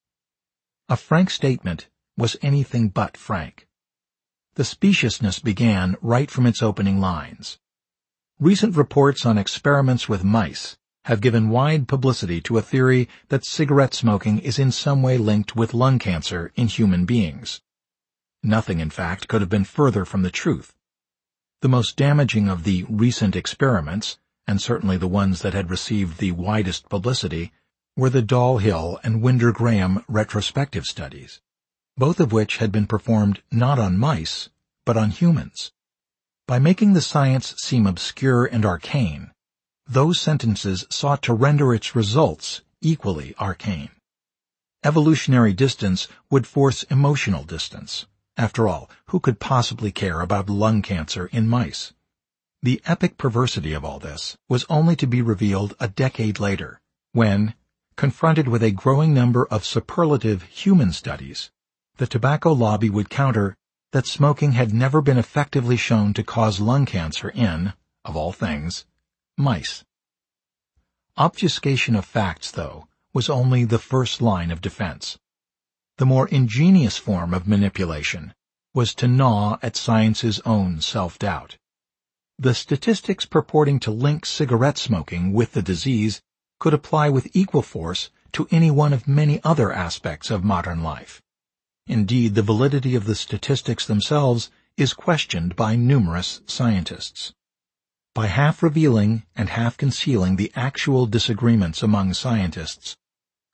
A frank statement was anything but frank. The speciousness began right from its opening lines. Recent reports on experiments with mice have given wide publicity to a theory that cigarette smoking is in some way linked with lung cancer in human beings. Nothing, in fact, could have been further from the truth. The most damaging of the recent experiments, and certainly the ones that had received the widest publicity, were the Dahl-Hill and Winder-Graham retrospective studies, both of which had been performed not on mice, but on humans. By making the science seem obscure and arcane, those sentences sought to render its results equally arcane. Evolutionary distance would force emotional distance. After all, who could possibly care about lung cancer in mice? The epic perversity of all this was only to be revealed a decade later, when, confronted with a growing number of superlative human studies, the tobacco lobby would counter that smoking had never been effectively shown to cause lung cancer in, of all things, mice. Obfuscation of facts, though, was only the first line of defense. The more ingenious form of manipulation was to gnaw at science's own self-doubt. The statistics purporting to link cigarette smoking with the disease could apply with equal force to any one of many other aspects of modern life. Indeed, the validity of the statistics themselves is questioned by numerous scientists. By half revealing and half concealing the actual disagreements among scientists,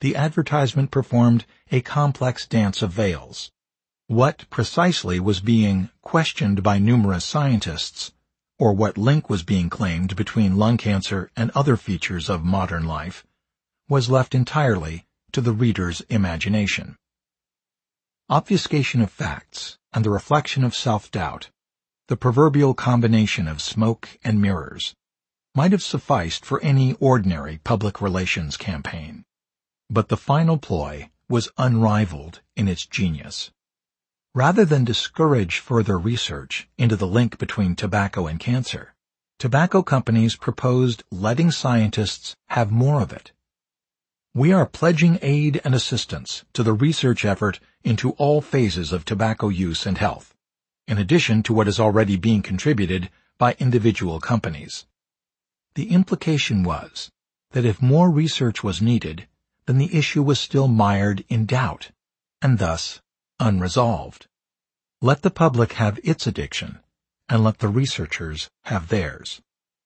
the advertisement performed a complex dance of veils. What precisely was being questioned by numerous scientists, or what link was being claimed between lung cancer and other features of modern life, was left entirely to the reader's imagination. Obfuscation of facts and the reflection of self-doubt, the proverbial combination of smoke and mirrors, might have sufficed for any ordinary public relations campaign. But the final ploy was unrivaled in its genius. Rather than discourage further research into the link between tobacco and cancer, tobacco companies proposed letting scientists have more of it. We are pledging aid and assistance to the research effort into all phases of tobacco use and health, in addition to what is already being contributed by individual companies. The implication was that if more research was needed, then the issue was still mired in doubt, and thus unresolved. Let the public have its addiction, and let the researchers have theirs.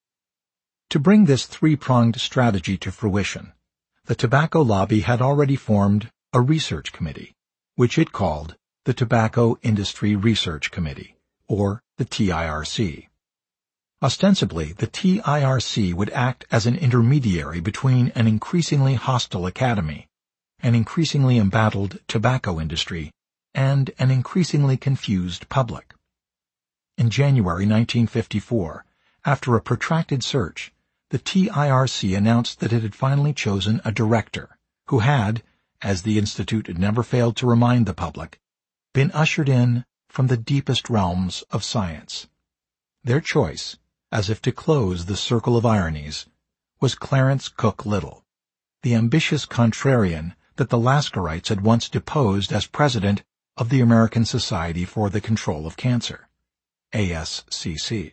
To bring this three-pronged strategy to fruition, the tobacco lobby had already formed a research committee, which it called the Tobacco Industry Research Committee, or the T I R C. Ostensibly, the T I R C would act as an intermediary between an increasingly hostile academy, an increasingly embattled tobacco industry, and an increasingly confused public. In January nineteen fifty-four, after a protracted search, the T I R C announced that it had finally chosen a director who had, as the Institute had never failed to remind the public, been ushered in from the deepest realms of science. Their choice, as if to close the circle of ironies, was Clarence Cook Little, the ambitious contrarian that the Laskerites had once deposed as president of the American Society for the Control of Cancer, A S C C.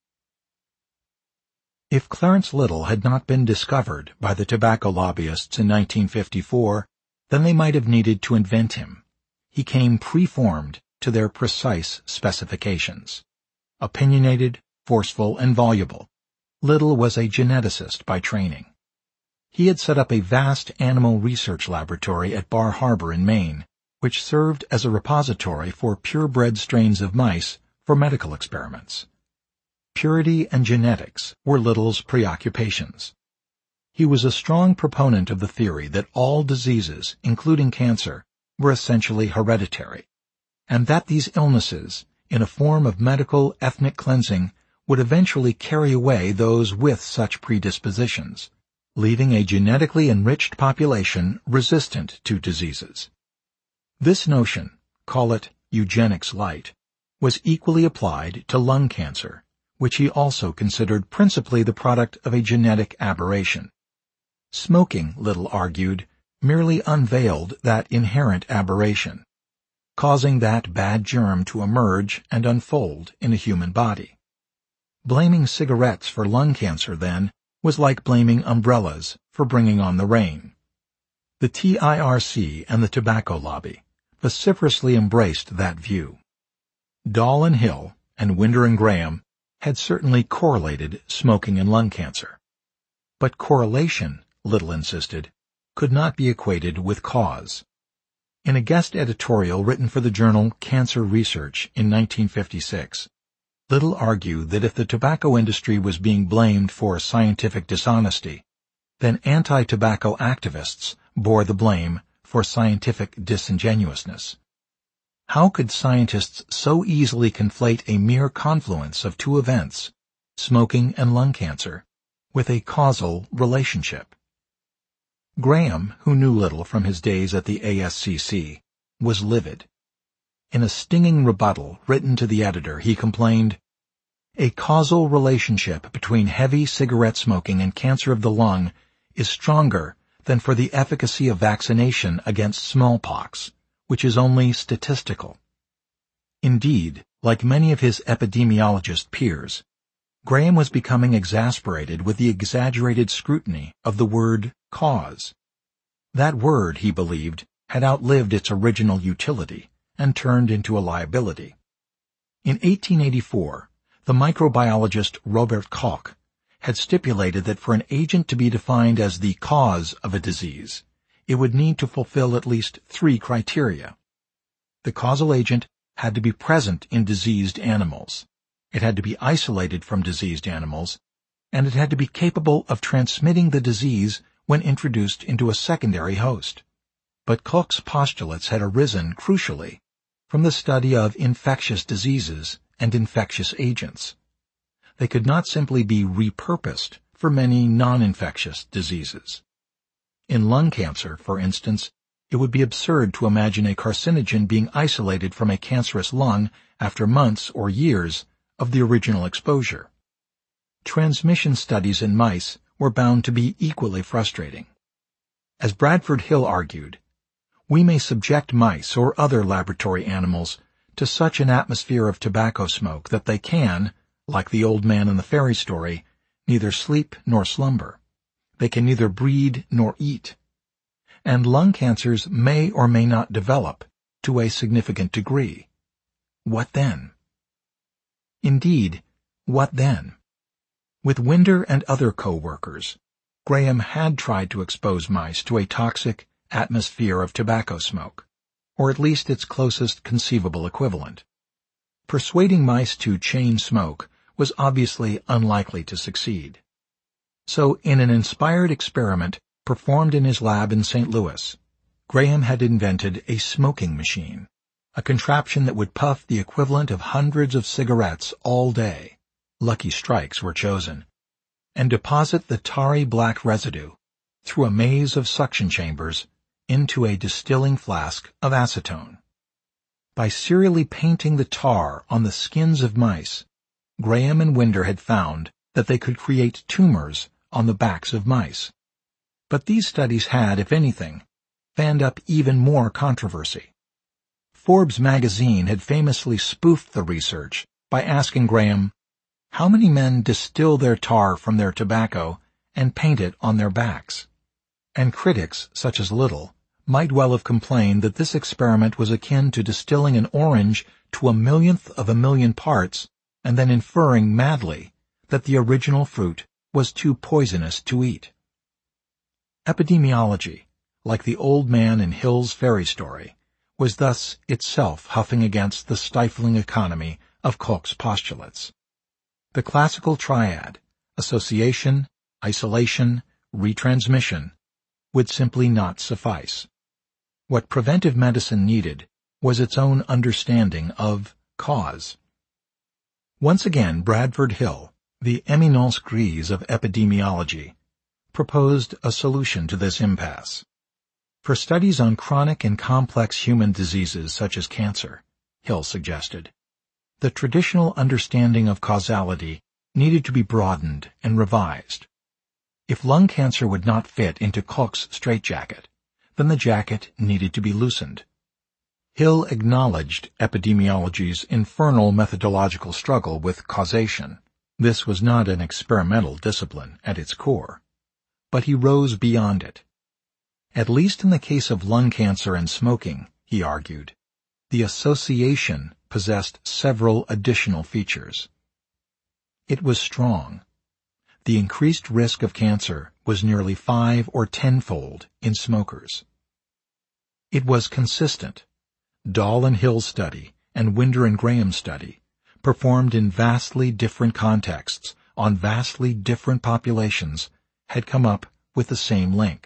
If Clarence Little had not been discovered by the tobacco lobbyists in nineteen fifty-four, then they might have needed to invent him. He came preformed to their precise specifications. Opinionated, forceful, and voluble, Little was a geneticist by training. He had set up a vast animal research laboratory at Bar Harbor in Maine, which served as a repository for purebred strains of mice for medical experiments. Purity and genetics were Little's preoccupations. He was a strong proponent of the theory that all diseases, including cancer, were essentially hereditary, and that these illnesses, in a form of medical ethnic cleansing, would eventually carry away those with such predispositions, leaving a genetically enriched population resistant to diseases. This notion, call it eugenics light, was equally applied to lung cancer, which he also considered principally the product of a genetic aberration. Smoking, Little argued, merely unveiled that inherent aberration, causing that bad germ to emerge and unfold in a human body. Blaming cigarettes for lung cancer, then, was like blaming umbrellas for bringing on the rain. The T I R C and the tobacco lobby vociferously embraced that view. Dahl and Hill, and Winder and Graham, had certainly correlated smoking and lung cancer. But correlation, Little insisted, could not be equated with cause. In a guest editorial written for the journal Cancer Research in nineteen fifty-six, Little argued that if the tobacco industry was being blamed for scientific dishonesty, then anti-tobacco activists bore the blame for scientific disingenuousness. How could scientists so easily conflate a mere confluence of two events, smoking and lung cancer, with a causal relationship? Graham, who knew Little from his days at the A S C C, was livid. In a stinging rebuttal written to the editor, he complained, "A causal relationship between heavy cigarette smoking and cancer of the lung is stronger than for the efficacy of vaccination against smallpox, which is only statistical." Indeed, like many of his epidemiologist peers, Graham was becoming exasperated with the exaggerated scrutiny of the word cause. That word, he believed, had outlived its original utility and turned into a liability. In eighteen eighty-four, the microbiologist Robert Koch had stipulated that for an agent to be defined as the cause of a disease, it would need to fulfill at least three criteria. The causal agent had to be present in diseased animals, it had to be isolated from diseased animals, and it had to be capable of transmitting the disease when introduced into a secondary host. But Koch's postulates had arisen, crucially, from the study of infectious diseases and infectious agents. They could not simply be repurposed for many non-infectious diseases. In lung cancer, for instance, it would be absurd to imagine a carcinogen being isolated from a cancerous lung after months or years of the original exposure. Transmission studies in mice were bound to be equally frustrating. As Bradford Hill argued, we may subject mice or other laboratory animals to such an atmosphere of tobacco smoke that they can, like the old man in the fairy story, neither sleep nor slumber. They can neither breed nor eat. And lung cancers may or may not develop to a significant degree. What then? Indeed, what then? With Winder and other co-workers, Graham had tried to expose mice to a toxic atmosphere of tobacco smoke, or at least its closest conceivable equivalent. Persuading mice to chain smoke was obviously unlikely to succeed. So, in an inspired experiment performed in his lab in Saint Louis, Graham had invented a smoking machine, a contraption that would puff the equivalent of hundreds of cigarettes all day, lucky strikes were chosen, and deposit the tarry black residue through a maze of suction chambers into a distilling flask of acetone. By serially painting the tar on the skins of mice, Graham and Winder had found that they could create tumors on the backs of mice. But these studies had, if anything, fanned up even more controversy. Forbes magazine had famously spoofed the research by asking Graham, how many men distill their tar from their tobacco and paint it on their backs? And critics, such as Little, might well have complained that this experiment was akin to distilling an orange to a millionth of a million parts and then inferring madly that the original fruit was too poisonous to eat. Epidemiology, like the old man in Hill's fairy story, was thus itself huffing against the stifling economy of Koch's postulates. The classical triad, association, isolation, retransmission, would simply not suffice. What preventive medicine needed was its own understanding of cause. Once again, Bradford Hill, the eminence grise of epidemiology, proposed a solution to this impasse. For studies on chronic and complex human diseases such as cancer, Hill suggested, the traditional understanding of causality needed to be broadened and revised. If lung cancer would not fit into Koch's straitjacket, then the jacket needed to be loosened. Hill acknowledged epidemiology's infernal methodological struggle with causation. This was not an experimental discipline at its core, but he rose beyond it. At least in the case of lung cancer and smoking, he argued, the association possessed several additional features. It was strong. The increased risk of cancer was nearly five or tenfold in smokers. It was consistent. Dahl and Hill's study and Winder and Graham's study, performed in vastly different contexts on vastly different populations, had come up with the same link.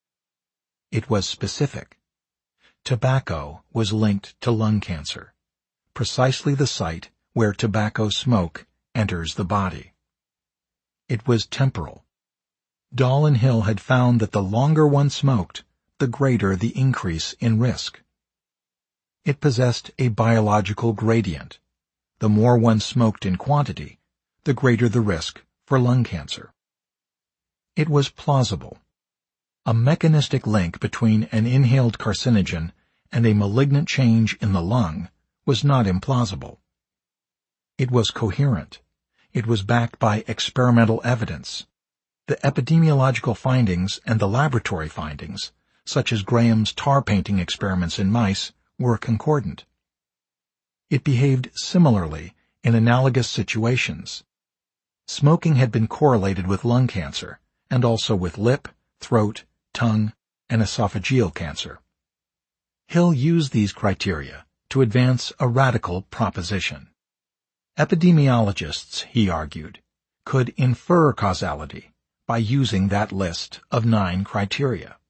It was specific. Tobacco was linked to lung cancer, precisely the site where tobacco smoke enters the body. It was temporal. Dahl and Hill had found that the longer one smoked, the greater the increase in risk. It possessed a biological gradient. The more one smoked in quantity, the greater the risk for lung cancer. It was plausible. A mechanistic link between an inhaled carcinogen and a malignant change in the lung was not implausible. It was coherent. It was backed by experimental evidence. The epidemiological findings and the laboratory findings, such as Graham's tar painting experiments in mice, were concordant. It behaved similarly in analogous situations. Smoking had been correlated with lung cancer, and also with lip, throat, tongue, and esophageal cancer. Hill used these criteria to advance a radical proposition. Epidemiologists, he argued, could infer causality by using that list of nine criteria.